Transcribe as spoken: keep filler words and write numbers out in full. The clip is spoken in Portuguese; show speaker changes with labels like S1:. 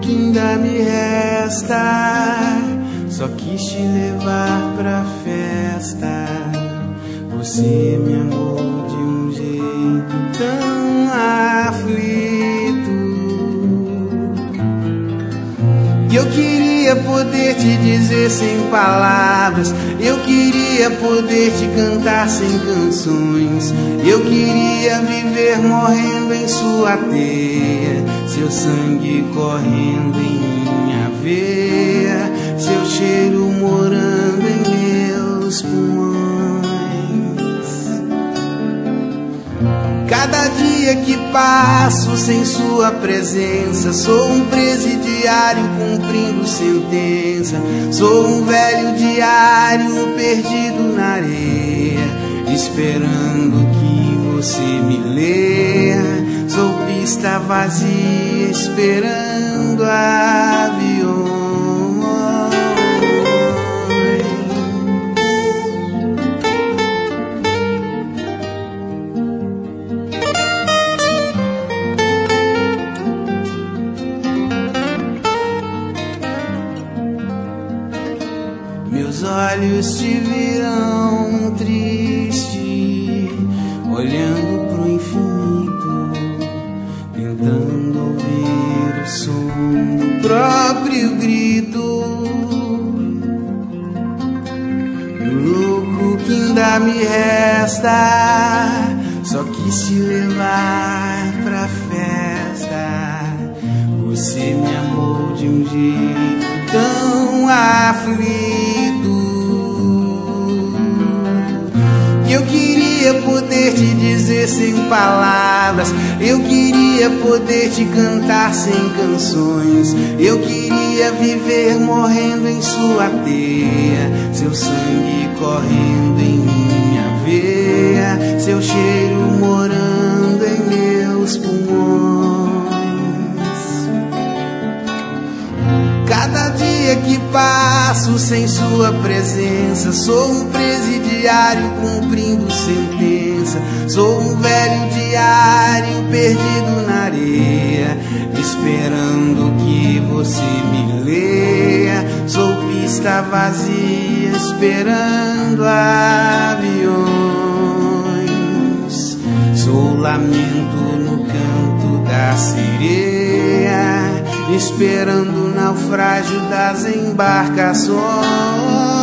S1: que ainda me resta. Só quis te levar pra festa. Você me amou de um jeito tão aflito que eu queria poder te dizer sem palavras. Eu queria poder te cantar sem canções. Eu queria viver morrendo em sua teia, seu sangue correndo em minha veia, seu cheiro morando em meus pulmões. Cada dia que passo sem sua presença, sou um presidiário cumprindo sentença. Sou um velho diário perdido na areia, esperando que você me leia. Sou pista vazia esperando aviões. Meus olhos te viram triste, olhando pro infinito, tentando ouvir o som do próprio grito. Louco que ainda me resta, só quis te levar pra festa. Você me amou de um jeito tão aflito que eu queria poder te dizer sem palavras. Eu queria poder te cantar sem canções. Eu queria viver morrendo em sua teia, seu sangue correndo em minha veia, seu cheiro morando em meus pulmões. Cada dia que passo sem sua presença, sou um presidiário cumprindo sentença. Sou um velho diário perdido na areia, esperando que você me leia. Sou pista vazia esperando aviões. Sou lamento no canto da sereia, esperando o naufrágio das embarcações.